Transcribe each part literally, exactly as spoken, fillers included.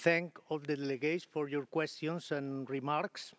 thank all the delegates for your questions and remarks.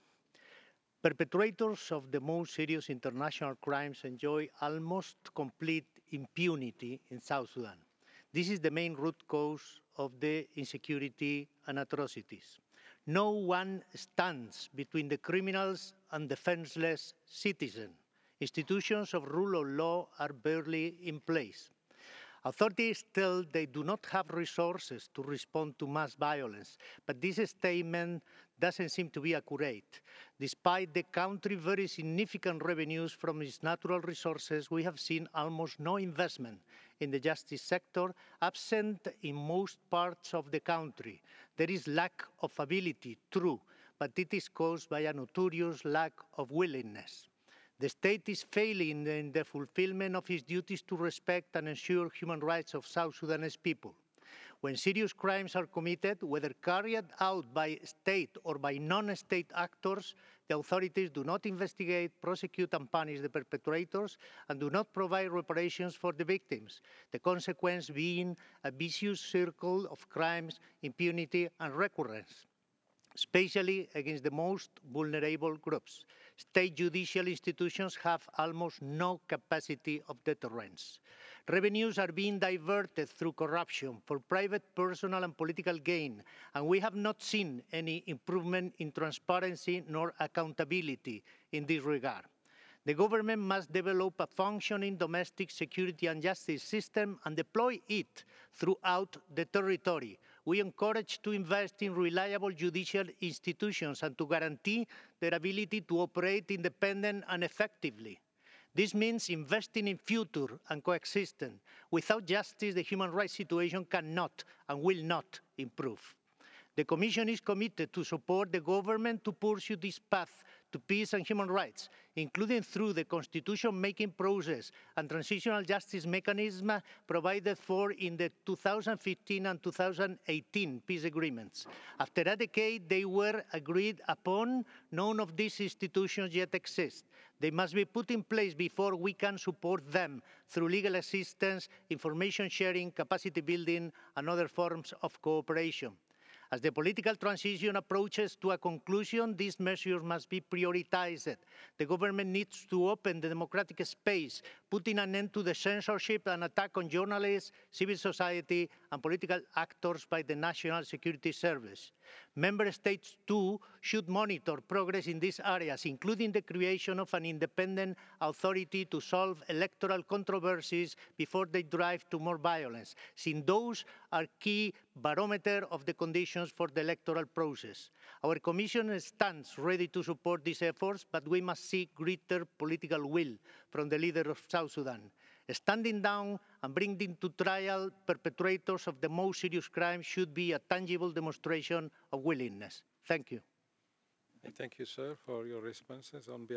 Perpetrators of the most serious international crimes enjoy almost complete impunity in South Sudan. This is the main root cause of the insecurity and atrocities. No one stands between the criminals and defenseless citizens. Institutions of rule of law are barely in place. Authorities tell they do not have resources to respond to mass violence, but this statement doesn't seem to be accurate. Despite the country's very significant revenues from its natural resources, we have seen almost no investment in the justice sector, absent in most parts of the country. There is lack of ability, true, but it is caused by a notorious lack of willingness. The state is failing in the fulfillment of its duties to respect and ensure human rights of South Sudanese people. When serious crimes are committed, whether carried out by state or by non-state actors, the authorities do not investigate, prosecute and punish the perpetrators and do not provide reparations for the victims, the consequence being a vicious circle of crimes, impunity and recurrence, especially against the most vulnerable groups. State judicial institutions have almost no capacity of deterrence. Revenues are being diverted through corruption for private, personal and political gain, and we have not seen any improvement in transparency nor accountability in this regard. The government must develop a functioning domestic security and justice system and deploy it throughout the territory. We encourage to invest in reliable judicial institutions and to guarantee their ability to operate independently and effectively. This means investing in future and coexistence. Without justice, the human rights situation cannot and will not improve. The Commission is committed to support the government to pursue this path to peace and human rights, including through the constitution-making process and transitional justice mechanism provided for in the two thousand fifteen and two thousand eighteen peace agreements. After a decade, they were agreed upon. None of these institutions yet exist. They must be put in place before we can support them through legal assistance, information sharing, capacity building, and other forms of cooperation. As the political transition approaches to a conclusion, these measures must be prioritized. The government needs to open the democratic space, putting an end to the censorship and attack on journalists, civil society and political actors by the National Security Service. Member States, too, should monitor progress in these areas, including the creation of an independent authority to solve electoral controversies before they drive to more violence, since those are key barometer of the conditions for the electoral process. Our Commission stands ready to support these efforts, but we must see greater political will from the leader of South Sudan. Standing down and bringing to trial perpetrators of the most serious crimes should be a tangible demonstration of willingness. Thank you. Thank you, sir, for your responses. On